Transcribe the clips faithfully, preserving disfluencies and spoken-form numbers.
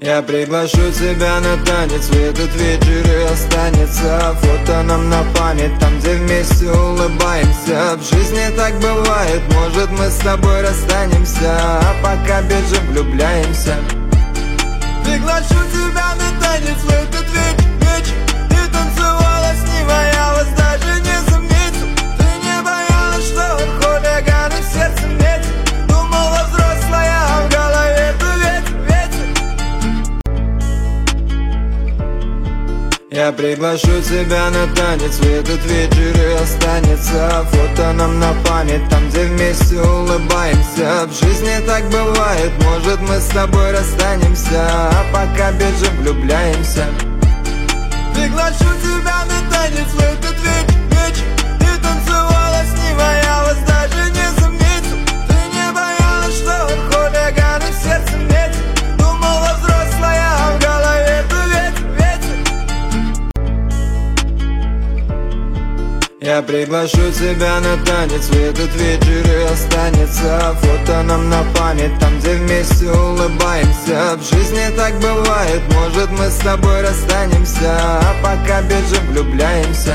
Я приглашу тебя на танец, в этот вечер и останется фото нам на память, там, где вместе улыбаемся. В жизни так бывает, может мы с тобой расстанемся, а пока бежим, влюбляемся. Приглашу тебя на танец, в этот вечер, вечер. Ты танцевала с ним, а я вас даже не заметил. Ты не боялась, что хулиганы в сердце метят. Думала взрослая, а в голове ты ветер, ветер. Я приглашу тебя на танец, в этот вечер и останется фото нам на память, там, где вместе улыбаемся. В жизни так бывает, может мы с тобой расстанемся, а пока бежим, влюбляемся. Приглашу тебя на танец, в этот вечер, вечер. Ты танцевала с ним, а я вас даже не заметил. Ты не боялась, что хулиганы в сердце метят. Думала взрослая, а в голове ты ветер, ветер. Я приглашу тебя на танец, в этот вечер и останется фото нам на память, там, где вместе улыбаемся. В жизни так бывает, может мы с тобой расстанемся, а пока бежим, влюбляемся. Приглашу тебя на танец, в этот вечер, вечер. Ты танцевала с ним, а я вас даже не заметил. Ты не боялась, что хулиганы в сердце метят. Думала взрослая, а в голове ты ветер, ветер. Я приглашу тебя на танец, в этот вечер и останется фото нам на память, там, где вместе улыбаемся. В жизни так бывает, может мы с тобой расстанемся, а пока бежим, влюбляемся.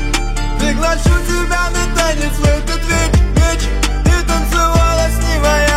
Приглашу тебя на танец, в этот вечер, вечер. Ты танцевала с ним, а я